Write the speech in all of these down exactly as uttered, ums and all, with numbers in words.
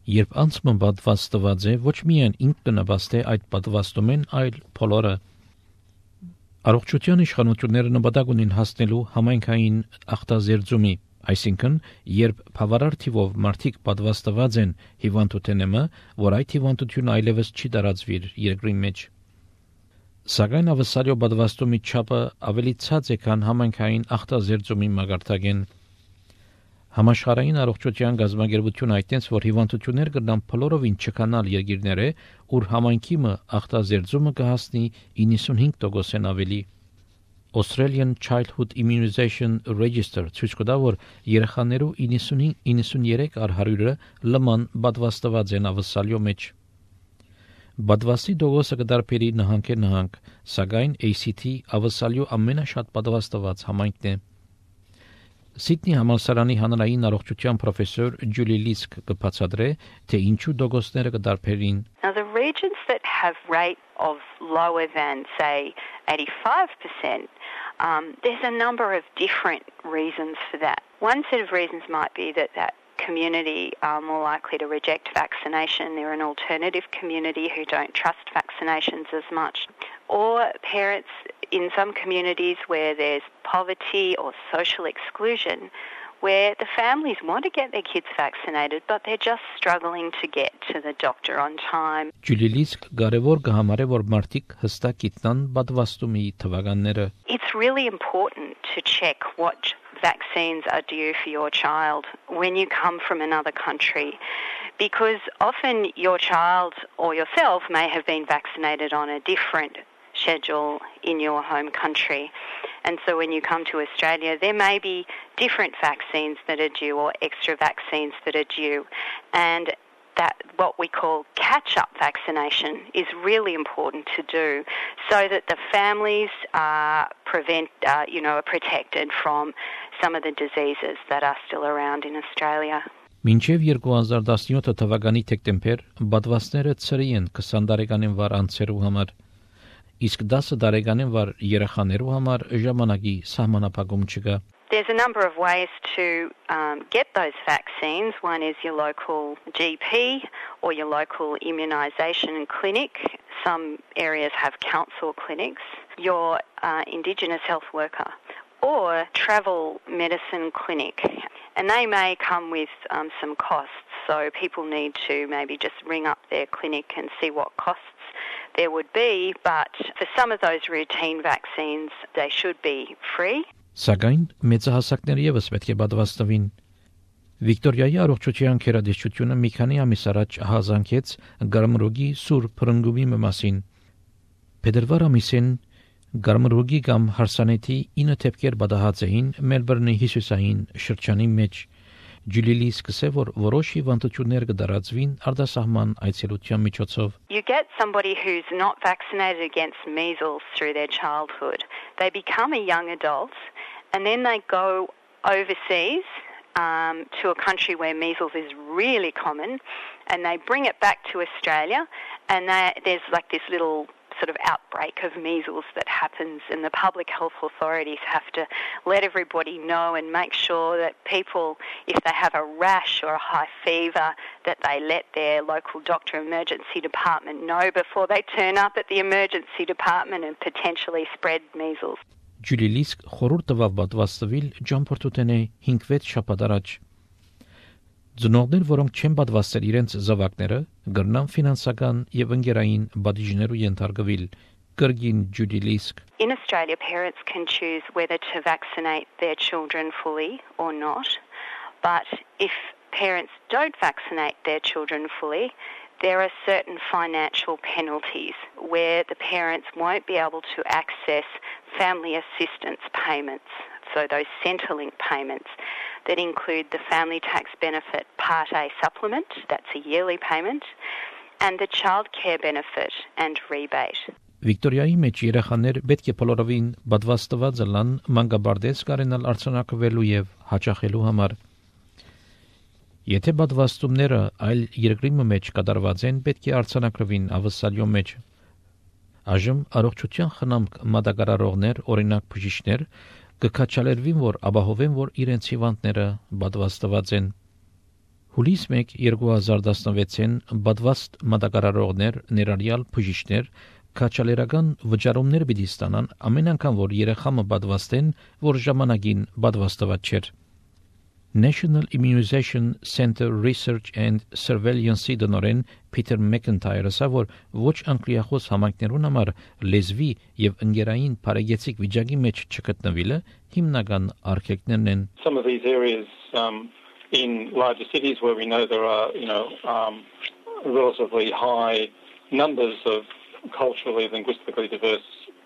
Երբ անձը պատվաստված է, ոչ միայն ինքն նպաստ է այդ պատվաստում են, այլ բոլորը։ Առողջության իշխանությունները նպատակ ունեն հասնելու համայնքային ախտազերծումի, այսինքն, երբ բավարար թիվով մարդիկ պատվաստված են հիվանդութենը, որ այդ հիվանդությունը այլևս չի տարածվիր երկրի մեջ։ Սակայն ավսալյո պատվաստումի չափը ավելի ցած է, քան համայնքային ախտազերծումի մակարդակեն։ Համաշխարհային առողջության գազագերբությունը այդտենց, որ հիվանդություններ կգնան բոլորովին չկանալ երկիրները, ուր համայնքիմը ախտազերծումը կհասնի իննսունհինգ տոկոսեն ավելի։ Australian Childhood Immunization Register ցույց կտա, որ երեխաներու իննսունհինգ առ հարյուրը լման պատվաստված են ավսալյո մեջ։ Պատվաստի տոկոսը կդարբերի նահանգ է նահանգ, սակայն A C T ավսալյո ամենաշատ պատվաստված համայնքն է։ Սիդնի համալսարանի հանրային առողջության պրոֆեսոր Ջուլի Լիսկ կբացատրե, թե ինչու տոկոսները կդարբերին։ Now the regions that have rate of lower than say eighty-five percent, um, there's a number of different reasons for that. One set of reasons might be that that community are more likely to reject vaccination. They're an alternative community who don't trust vaccinations as much. Or parents in some communities where there's poverty or social exclusion, where the families want to get their kids vaccinated, but they're just struggling to get to the doctor on time. It's really important to check what vaccines are due for your child when you come from another country, because often your child or yourself may have been vaccinated on a different schedule in your home country. And so when you come to Australia, there may be different vaccines that are due or extra vaccines that are due. And that what we call catch-up vaccination is really important to do so that the families are prevent, uh, you know, are protected from some of the diseases that are still around in Australia. Մինչև երկու հազար տասնյոթ թվականի դեկտեմբեր պատվաստները ծրի են twenty տարեկանին վար անձերու համար, իսկ ten տարեկանին վար երեխաներու համար ժամանակի սահմանափակում չկա։ There's a number of ways to um, get those vaccines. One is your local G P or your local immunisation clinic. Some areas have council clinics. Your uh, Indigenous health worker or travel medicine clinic. And they may come with um, some costs. So people need to maybe just ring up their clinic and see what costs there would be. But for some of those routine vaccines, they should be free. Սակայն մեծահասակները ևս պետք է պատվաստվին։ Վիկտորիայի առողջության քերադիչությունը մի քանի ամիս առաջ հազանգեց գարմրոգի սուր փրկումի մասին։ Փետրվար ամիսին գարմրոգի կամ հարսանեթի ինը դեպքեր պատահած էին Մելբուրնի հյուսիսային շրջանի մեջ։ Ջուլիլի սկսե որ որոշ հիվանդություններ կդարածվին արտասահման այցելության միջոցով։ You get somebody who's not vaccinated against measles through their childhood. They become a young adult and then they go overseas um, to a country where measles is really common, and they bring it back to Australia, and they, there's like this little sort of outbreak of measles that happens, and the public health authorities have to let everybody know and make sure that people, if they have a rash or a high fever, that they let their local doctor emergency department know before they turn up at the emergency department and potentially spread measles. Ջուլիլիսկ խորհուրդ տվավ պատվաստվել ճամփորդութենե five շաբաթ առաջ։ Ծնողներ, որոնք չեն պատվաստել իրենց զավակները, կգրնան ֆինանսական եւ ընկերային բաժներու ենթարկվել, կրգին Ջուլիլիսկ։ In Australia, parents can choose whether to vaccinate their children fully or not, but if parents don't vaccinate their children fully, there are certain financial penalties where the parents won't be able to access family assistance payments, so those Centrelink payments that include the family tax benefit Part A supplement, that's a yearly payment, and the child care benefit and rebate. Վիկտորիայի մեջ երեխաներ պետք է բոլորովին պատվաստված լան մանկաբարձ կարենալ արցանակվելու եւ հաճախելու համար։ Եթե պատվաստումները այլ երկրի մեջ կատարված են, պետք է արցանակրվին ավսալյո մեջ։ Այժմ առողջության խնամք մատակարարողներ, օրինակ բժիշկներ, կքաչալերվին, որ ապահովեն, որ իրենց հիվանդները պատվաստված են։ Հուլիս մեկ երկու հազար տասնվեցին բադվաստ մատակարարողներ, ներառյալ բժիշկներ, քաչալերական վճարումներ պիտի ստանան ամեն անգամ որ երեխամը բադվաստեն, որ ժամանակին բադվաստված չէր։ National Immunization Center Research and Surveillance դոնորեն Peter McIntyre-ը որ ոչ անգլիախոս համայնքներուն համար լեզվի եւ ընկերային բարեգեցիկ վիճակի մեջ չգտնվելը հիմնական արգելքներն են։ Some of these areas um, in larger cities where we know there are, you know, um, relatively high numbers of culturally, linguistically diverse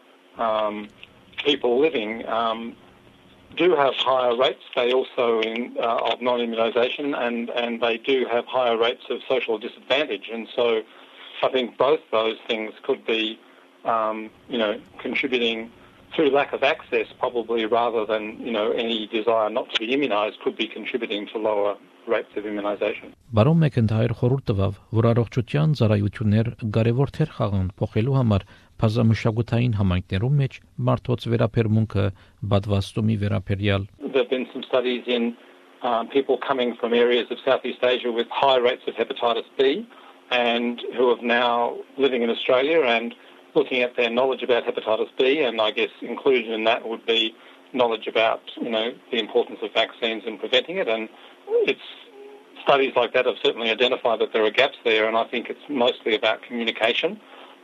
um, people living um, do have higher rates. They also in, uh, of non-immunisation and, and they do have higher rates of social disadvantage. And so I think both those things could be, um, you know, contributing through lack of access probably rather than, you know, any desire not to be immunised could be contributing to lower rates of immunisation. Բարոն McIntyre խորհուրդ տվավ, որ առողջության ծառայություններ կարևոր թեր խաղան փոխելու համար բազմամշակութային համայնքներում մեջ մարդոց վերաբերմունքը բադվաստումի վերաբերյալ. There have been some studies in um, people coming from areas of Southeast Asia with high rates of hepatitis B and who are now living in Australia and looking at their knowledge about hepatitis B, and I guess included in that would be knowledge about, you know, the importance of vaccines and preventing it. And it's studies like that have certainly identified that there are gaps there, and I think it's mostly about communication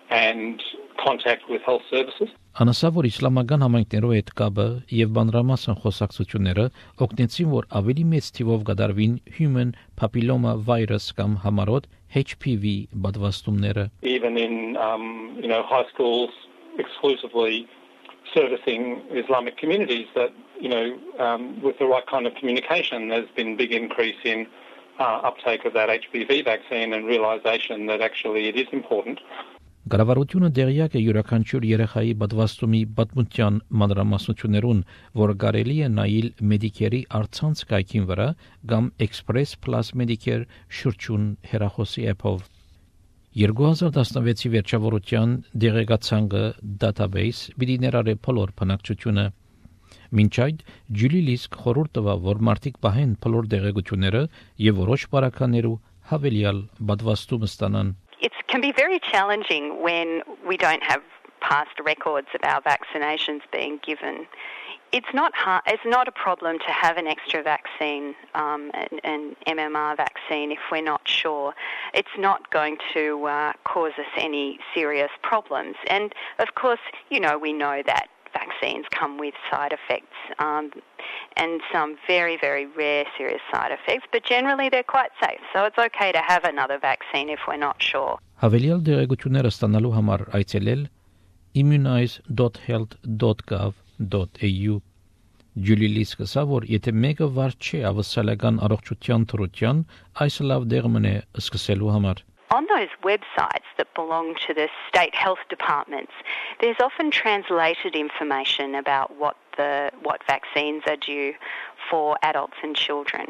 and contact with health services. Անասավոր իսլամական համայնքներով այդ կապը եւ բանրամասն խոսակցությունները օգնեցին որ ավելի մեծ թիվով գդարվին human papilloma virus կամ համարոտ H P V բադվաստումները. Even in um, you know high schools exclusively servicing Islamic communities that you know um, with the right kind of communication there's been big increase in uh, uptake of that H P V vaccine and realization that actually it is important. Կառավարությունը դեղյակ է յուրաքանչյուր երեխայի բադվաստումի պատմության մանրամասնություններուն, որ կարելի է նայել Medicare-ի առցանց կայքին վրա կամ Express Plus Medicare շրջուն հեռախոսի app-ով։ երկու հազար տասնվեցի վերջավորության դեղեկացանքը database պիտի ներառե բոլոր բնակչությունը։ Մինչ այդ Ջուլի Լիսկ խորհուրդ տվավ, որ մարդիկ պահեն բոլոր դեղեցությունները եւ որոշ բարականերու հավելյալ բադվաստում ստանան։ It can be very challenging when we don't have past records of our vaccinations being given. It's not hard, it's not a problem to have an extra vaccine, um, an, an M M R vaccine, if we're not sure. It's not going to uh, cause us any serious problems. And of course, you know, we know that vaccines come with side effects um, and some very, very rare serious side effects, but generally they're quite safe. So it's okay to have another vaccine if we're not sure. Հավելյալ դեղեցությունները ստանալու համար այցելել immunize dot health dot gov dot a u Ջուլի Լիսկը ասա, որ եթե մեկը վար չէ ավսալական առողջության թրության, այս լավ դեղմն է սկսելու համար. On those websites that belong to the state health departments, there's often translated information about what the what vaccines are due for adults and children.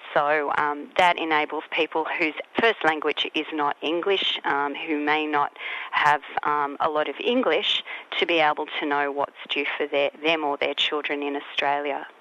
So um, that enables people whose first language is not English, um, who may not have um, a lot of English, to be able to know what's due for their, them or their children in Australia.